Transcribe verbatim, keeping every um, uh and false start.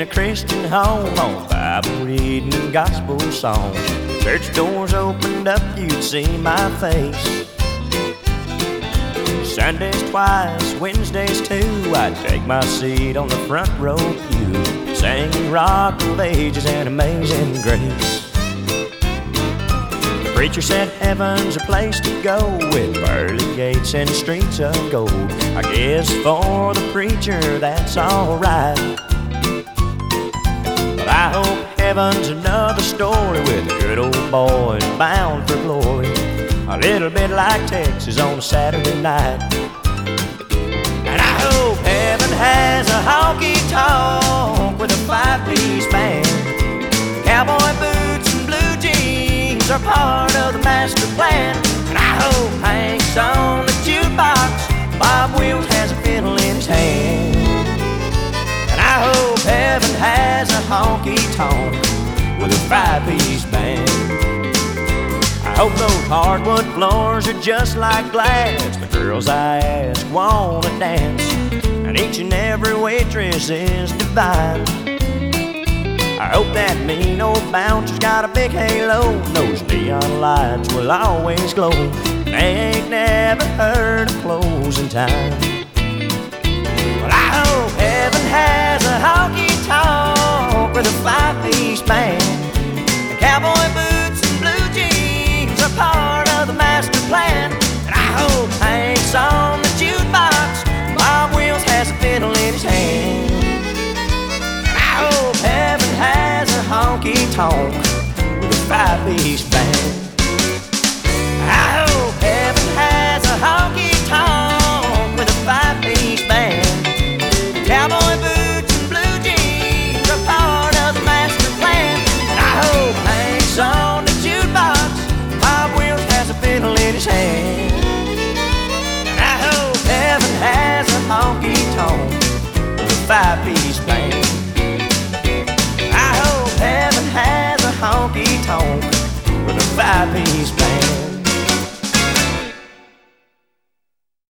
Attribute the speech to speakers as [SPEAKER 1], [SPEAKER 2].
[SPEAKER 1] a Christian home on Bible reading and gospel songs. Church doors opened up, you'd see my face. Sundays twice, Wednesdays too, I'd take my seat on the front row pew, singing Rock of Ages and Amazing Grace. The preacher said heaven's a place to go with pearly gates and streets of gold. I guess for the preacher that's alright, but I hope heaven's another story with good old boys bound for glory, a little bit like Texas on a Saturday night. And I hope heaven has a honky-tonk with a five-piece band. Cowboy boots and blue jeans are part of the master plan. And I hope Hank's on the jukebox, Bob Wills has a fiddle in his hand. And I hope heaven has a honky-tonk with a five-piece band. I hope those hardwood floors are just like glass. The girls I ask wanna dance, and each and every waitress is divine. I hope that mean old bouncer's got a big halo, and those neon lights will always glow. They ain't never heard of closing time. Well, I hope heaven has a honky-tonk with a five-piece band. And cowboy boots and blue jeans are part of the master plan. And I hope Hank's on the jukebox, Bob Wills has a fiddle in his hand. And I hope heaven has a honky-tonk with a five-piece band. I hope heaven has a honky-tonk with a five-piece band. Cowboy boots and blue jeans are part of the master plan. And I hope Hank's on the jukebox, Bob Wills has a fiddle in his hand. And I hope heaven has a honky-tonk with a five-piece